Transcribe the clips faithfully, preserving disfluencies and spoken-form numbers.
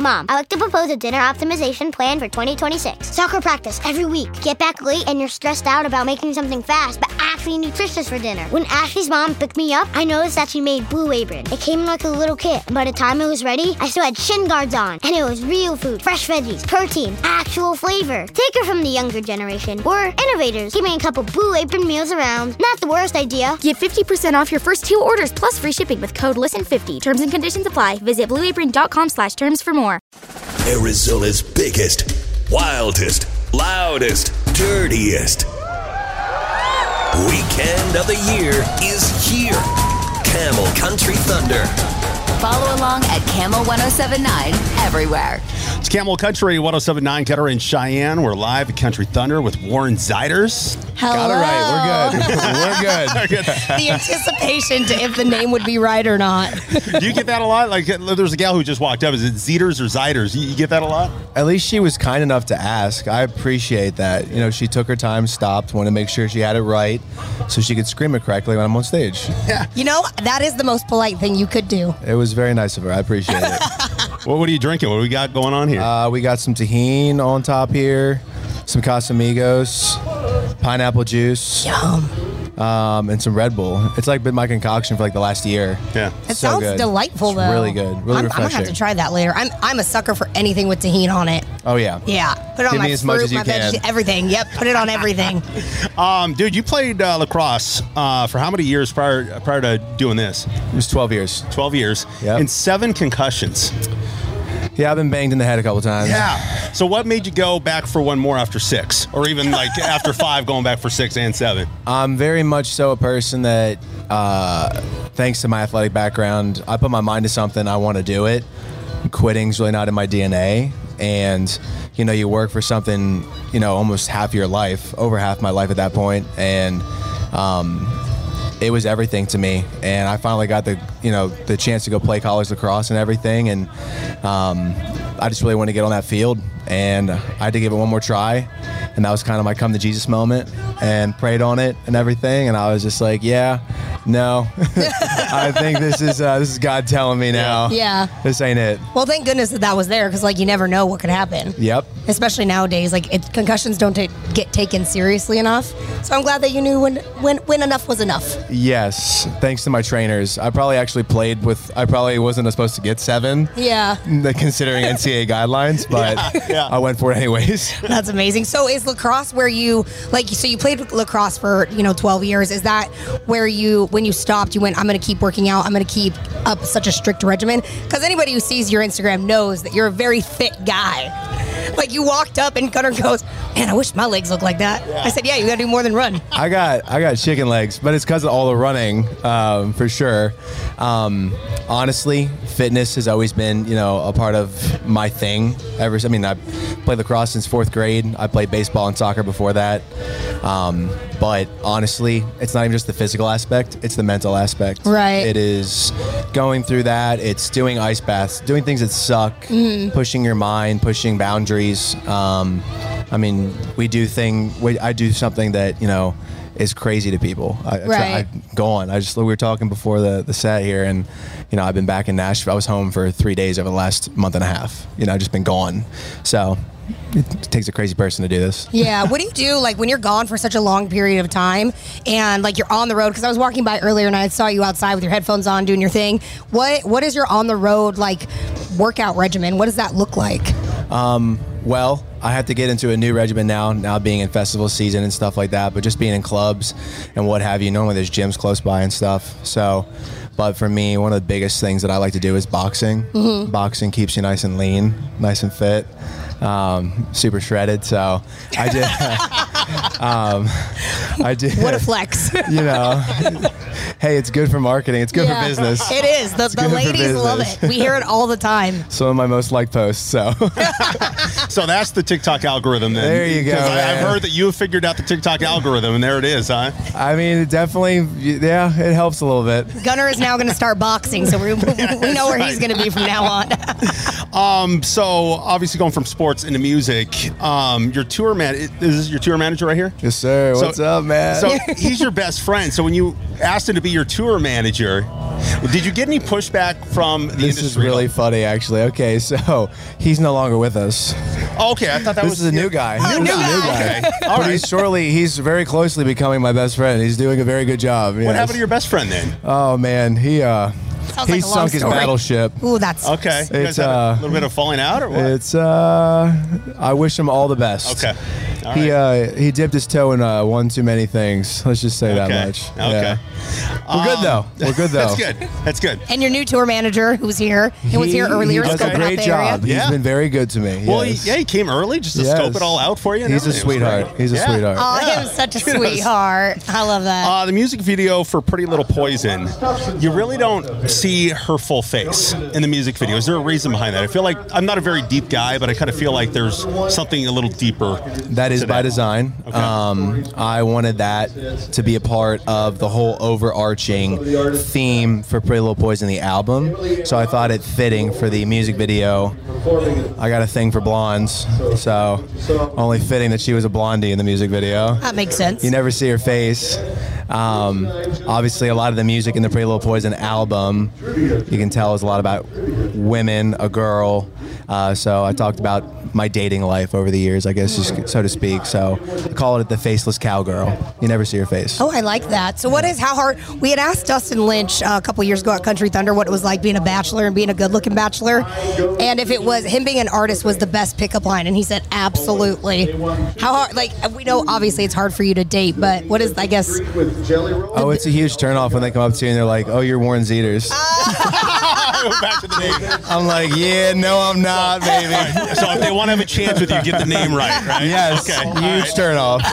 Mom, I like to propose a dinner optimization plan for twenty twenty-six. Soccer practice every week. Get back late and you're stressed out about making something fast, but actually nutritious for dinner. When Ashley's mom picked me up, I noticed that she made Blue Apron. It came in like a little kit. By the time it was ready, I still had shin guards on. And it was real food, fresh veggies, protein, actual flavor. Take her from the younger generation. We're innovators, keeping a couple Blue Apron meals around. Not the worst idea. Get fifty percent off your first two orders plus free shipping with code listen fifty. Terms and conditions apply. Visit blue apron dot com slash terms for more. Arizona's biggest, wildest, loudest, dirtiest weekend of the year is here. Camel Country Thunder. Follow along at Camel ten seventy-nine everywhere. It's Camel Country ten seventy-nine, Ketter and Cheyenne. We're live at Country Thunder with Warren Zeiders. Hello. Got it right. We're good. We're good. We're good. The anticipation to if the name would be right or not. Do you get that a lot? Like, there's a gal who just walked up. Is it Zeiders or Zeiders? You, you get that a lot? At least she was kind enough to ask. I appreciate that. You know, she took her time, stopped, wanted to make sure she had it right so she could scream it correctly when I'm on stage. Yeah. You know, that is the most polite thing you could do. It was very nice of her. I appreciate it. Well, what are you drinking? What do we got going on here? Uh, we got some tahini on top here, some Casamigos, pineapple juice. Yum. Um, and some Red Bull. It's like been my concoction for like the last year. Yeah. It So sounds good. delightful, It's though. really good. Really I'm, I'm gonna have refreshing. to try that later. I'm I'm a sucker for anything with tahini on it. Oh, yeah. Yeah, put it on Give my me as fruit, much as you my can. veggies, everything. Yep, put it on everything. Um, dude, you played uh, lacrosse uh, for how many years prior prior to doing this? It was twelve years. twelve years. Yep. And seven concussions. Yeah, I've been banged in the head a couple times. Yeah. So what made you go back for one more after six? Or even like after five, going back for six and seven? I'm very much so a person that, uh, thanks to my athletic background, I put my mind to something, I want to do it. Quitting's really not in my D N A. And, you know, you work for something, you know, almost half your life, over half my life at that point. And um, it was everything to me. And I finally got the, you know, the chance to go play college lacrosse and everything. And um, I just really wanted to get on that field. And I had to give it one more try. And that was kind of my come to Jesus moment, and prayed on it and everything. And I was just like, yeah, no, I think this is uh, this is God telling me now. Yeah. This ain't it. Well, thank goodness that that was there, because like you never know what could happen. Yep. Especially nowadays, like it, concussions don't ta- get taken seriously enough. So I'm glad that you knew when when when enough was enough. Yes. Thanks to my trainers. I probably actually played with, I probably wasn't supposed to get seven. Yeah. Considering N C A A guidelines, but Yeah, yeah. I went for it anyways. That's amazing. So is lacrosse where you, like, so you played lacrosse for, you know, twelve years. Is that where you, when you stopped, you went, I'm going to keep working out, I'm going to keep up such a strict regimen? Because anybody who sees your Instagram knows that you're a very fit guy. Like, you walked up and Gunnar goes, man, I wish my legs looked like that. I said, yeah, you got to do more than run. I got I got chicken legs, but it's because of all the running, um, for sure. Um, honestly, fitness has always been, you know, a part of my thing. Ever, I mean, I played lacrosse since fourth grade. I played baseball and soccer before that. Um, but honestly, it's not even just the physical aspect; it's the mental aspect. Right. It is going through that. It's doing ice baths, doing things that suck, Mm-hmm. pushing your mind, pushing boundaries. Um, I mean, we do thing. We, I do something that, you know, is crazy to people. I, I, Right. try, I go on. I just we were talking before the, the set here, and you know, I've been back in Nashville. I was home for three days over the last month and a half. You know, I've just been gone. So it takes a crazy person to do this. Yeah. What do you do, like, when you're gone for such a long period of time and, like, you're on the road? Because I was walking by earlier and I saw you outside with your headphones on doing your thing. What What is your on-the-road, like, workout regimen? What does that look like? Um, well, I have to get into a new regimen now, now being in festival season and stuff like that, but just being in clubs and what have you. Normally there's gyms close by and stuff. So, but for me, one of the biggest things that I like to do is boxing. Mm-hmm. Boxing keeps you nice and lean, nice and fit. Um, super shredded, so I did. um, I did. What a flex. You know, hey, it's good for marketing. It's good Yeah, for business. It is. The, the good for ladies love business. it. We hear it all the time. Some of my most liked posts. So So that's the TikTok algorithm then. There you go, 'Cause I, I've man. heard that you have figured out the TikTok algorithm, and there it is, huh? I mean, it definitely, yeah, it helps a little bit. Gunnar is now going to start boxing, so we, we know where he's right. going to be from now on. Um, so obviously going from sports into music, um, your tour man, is this your tour manager right here? Yes, sir. So- What's up, man? So he's your best friend. So when you asked him to be your tour manager, Did you get any pushback from the This industry? is really funny, actually. Okay, so he's no longer with us. Oh, okay, I thought that This was is a new guy. Oh, This new is a new guy. guy. Okay. All But right. he's shortly, he's very closely becoming my best friend. He's doing a very good job. What yes. happened to your best friend then? Oh man, he uh, Sounds he like a long sunk his story. battleship. Ooh, that's Okay, you guys It's, had a uh, little bit of falling out, or what? It's uh, I wish him all the best. Okay. All He right. uh, he dipped his toe in uh, one too many things. Let's just say Okay. that much. Okay. Yeah. We're good though. We're good though. That's good. That's good. And your new tour manager, who's here, he was here earlier, He does scoping a out great the job. area. Yeah. He's been very good to me. Well, yes. he, yeah, he came early just to Yes. scope it all out for you. and He's a everything. It was sweetheart. great. He's a Yeah. sweetheart. Oh, he was such a Kudos. sweetheart. I love that. Uh, the music video for Pretty Little Poison, you really don't see her full face in the music video. Is there a reason behind that? I feel like I'm not a very deep guy, but I kind of feel like there's something a little deeper. That is to by that. design. Okay. Um, I wanted that to be a part of the whole overarching theme for Pretty Little Poison, the album. So I thought it fitting for the music video. I got a thing for blondes, so only fitting that she was a blondie in the music video. That makes sense. You never see her face. Um, obviously, a lot of the music in the Pretty Little Poison album, you can tell is a lot about women, a girl. Uh, so I talked about my dating life over the years, I guess, just so to speak. So I call it the faceless cowgirl. You never see her face. Oh, I like that. So, what is how hard? We had asked Dustin Lynch uh, a couple years ago at Country Thunder what it was like being a bachelor and being a good-looking bachelor, and if it was him being an artist was the best pickup line, and he said absolutely. How hard? Like we know, obviously, it's hard for you to date, but what is? I guess. Oh, it's a huge turnoff when they come up to you and they're like, "Oh, you're Warren Zeters." Back to the name. I'm like, "Yeah, no, I'm not, baby." So if they want to have a chance with you, get the name right, right? Yes, Okay. all huge right.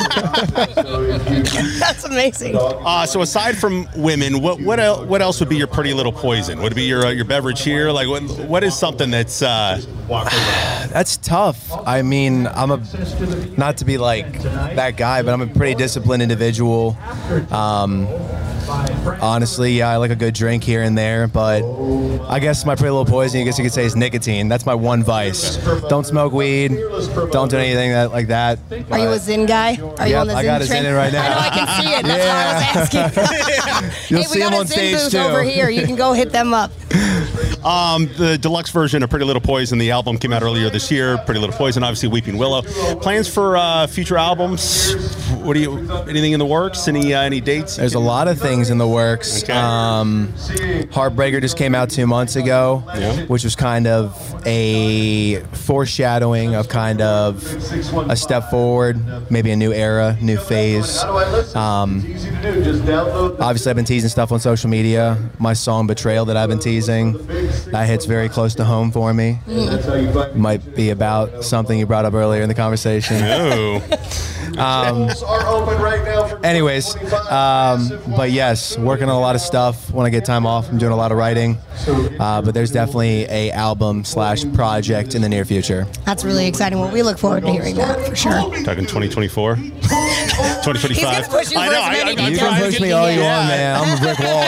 turnoff. That's amazing. Uh, so aside from women, what what el- what else would be your Pretty Little Poison? Would it be your uh, your beverage here? Like what what is something that's uh, That's tough. I mean, I'm a not to be like that guy, but I'm a pretty disciplined individual. Um, honestly, yeah, I like a good drink here and there, but I guess my Pretty Little Poison, I guess you could say, is nicotine. That's my one vice. Don't smoke weed. Don't do anything that like that. Are you a Zen guy? Are you Yep, on the I Zen got a train? Zen right now. I know, I can see it. That's why I was asking. You'll hey, see we got him a on Zen stage booth too. over here. You can go hit them up. um, the deluxe version of Pretty Little Poison? The album came out earlier this year. Pretty Little Poison, obviously Weeping Willow. Plans for uh, future albums? What do you? Anything in the works? Any uh, any dates? There's a lot of things in the works. Okay. Um, Heartbreaker just came out two months ago, Yeah. which was kind of a foreshadowing of kind of a step forward, maybe a new era, new phase. Um, obviously, I've been teasing stuff on social media. My song Betrayal that I've been teasing, that hits very close to home for me. Might be about something you brought up earlier in the conversation. Oh. Um, anyways, um, but yes, working on a lot of stuff. When I get time off, I'm doing a lot of writing. Uh, but there's definitely a album slash project in the near future. That's really exciting. Well, we look forward to hearing that for sure. Talking twenty twenty-four? twenty twenty-five? He's gonna push you I for know, as I- many I'm You trying details can to push get- me all you Yeah. want, man. I'm a brick wall,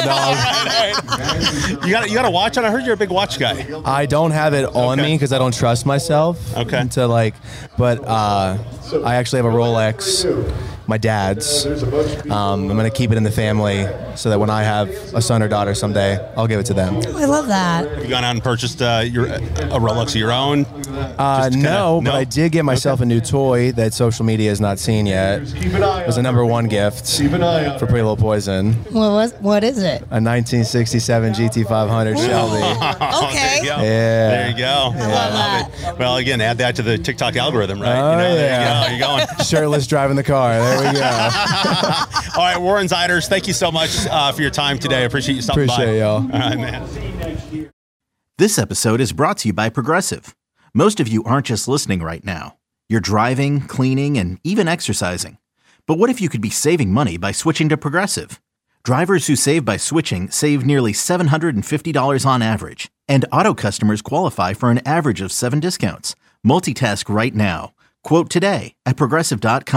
dog. You got you got to watch it. I heard you're a big watch guy. I don't have it on Okay. me because I don't trust myself. Okay. To like, but uh, I actually have a Rolex, my dad's. Um, I'm gonna keep it in the family so that when I have a son or daughter someday, I'll give it to them. I love that. Have you gone out and purchased uh, your a Rolex of your own? Uh, Just kinda- no, but no? I did get myself a new toy that social media has not seen yet. It was a number one gift for Pretty Little Poison, What was? What is it? a nineteen sixty-seven G T five hundred Shelby. Okay. There you go. Yeah. There you go. I love it. Well, again, add that to the TikTok algorithm, right? Oh, you know, yeah. There you go. You're going. Shirtless driving the car. There we go. All right, Warren Zeiders, thank you so much uh, for your time today. I appreciate you stopping by. Appreciate y'all. All right, man. This episode is brought to you by Progressive. Most of you aren't just listening right now. You're driving, cleaning, and even exercising. But what if you could be saving money by switching to Progressive? Drivers who save by switching save nearly seven hundred fifty dollars on average. And auto customers qualify for an average of seven discounts. Multitask right now. Quote today at Progressive dot com.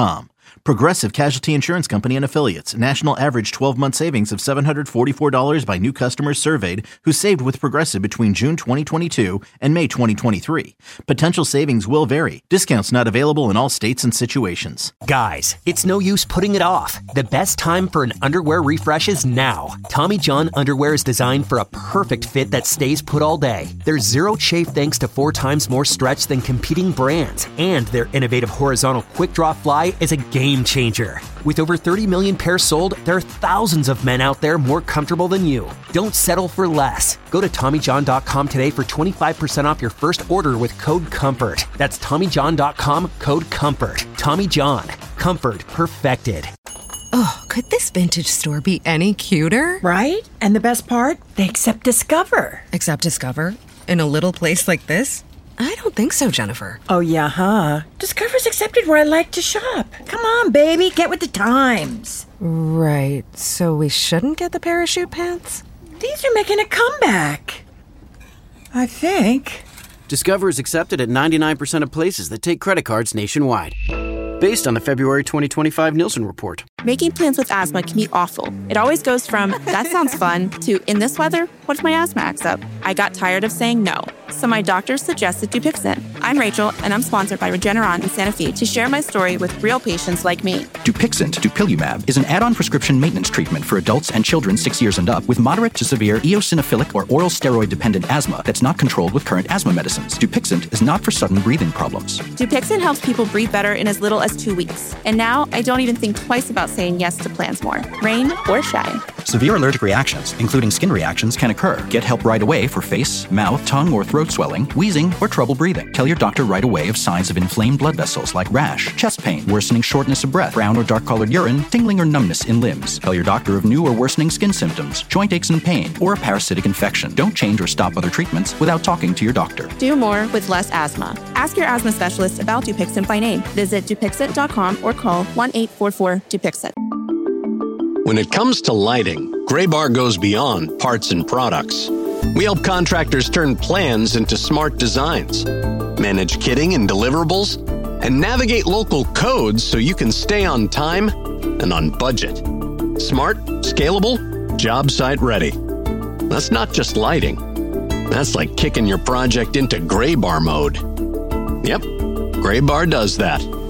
Progressive Casualty Insurance Company and Affiliates. National average twelve-month savings of seven hundred forty-four dollars by new customers surveyed who saved with Progressive between June twenty twenty-two and May twenty twenty-three. Potential savings will vary. Discounts not available in all states and situations. Guys, it's no use putting it off. The best time for an underwear refresh is now. Tommy John underwear is designed for a perfect fit that stays put all day. There's zero chafe thanks to four times more stretch than competing brands. And their innovative horizontal quick draw fly is a game changer. With over thirty million pairs sold, there are thousands of men out there more comfortable than you. Don't settle for less. Go to Tommy John dot com today for twenty-five percent off your first order with code COMFORT. That's Tommy John dot com, code COMFORT. Tommy John. Comfort perfected. Oh, could this vintage store be any cuter? Right? And the best part? They accept Discover. Accept Discover? In a little place like this? I don't think so, Jennifer. Oh, yeah, huh? Discover's accepted where I like to shop. Come on, baby, get with the times. Right, so we shouldn't get the parachute pants? These are making a comeback. I think. Discover is accepted at ninety-nine percent of places that take credit cards nationwide. Based on the February twenty twenty-five Nielsen report. Making plans with asthma can be awful. It always goes from, that sounds fun, to, in this weather, what if my asthma acts up? I got tired of saying no, so my doctor suggested Dupixent. I'm Rachel, and I'm sponsored by Regeneron in Santa Fe to share my story with real patients like me. Dupixent, dupilumab, is an add-on prescription maintenance treatment for adults and children six years and up with moderate to severe eosinophilic or oral steroid-dependent asthma that's not controlled with current asthma medicines. Dupixent is not for sudden breathing problems. Dupixent helps people breathe better in as little as two weeks. And now I don't even think twice about saying yes to plans more, rain or shine. Severe allergic reactions, including skin reactions, can occur. Get help right away for face, mouth, tongue, or throat swelling, wheezing, or trouble breathing. Tell your doctor right away of signs of inflamed blood vessels like rash, chest pain, worsening shortness of breath, brown or dark-colored urine, tingling or numbness in limbs. Tell your doctor of new or worsening skin symptoms, joint aches and pain, or a parasitic infection. Don't change or stop other treatments without talking to your doctor. Do more with less asthma. Ask your asthma specialist about Dupixent by name. Visit Dupixent dot com or call one eight four four Dupixent. When it comes to lighting, Graybar goes beyond parts and products. We help contractors turn plans into smart designs, manage kitting and deliverables, and navigate local codes so you can stay on time and on budget. Smart, scalable, job site ready. That's not just lighting. That's like kicking your project into Graybar mode. Yep, Graybar does that.